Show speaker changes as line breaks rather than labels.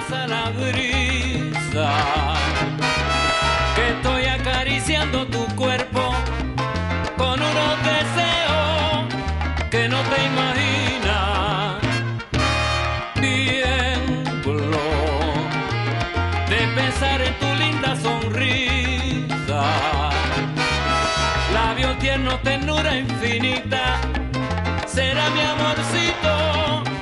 pasa la brisa, que estoy acariciando tu cuerpo con unos deseos que no te imaginas. Tiemblo de pensar en tu linda sonrisa, labios tiernos, ternura infinita, será mi amorcito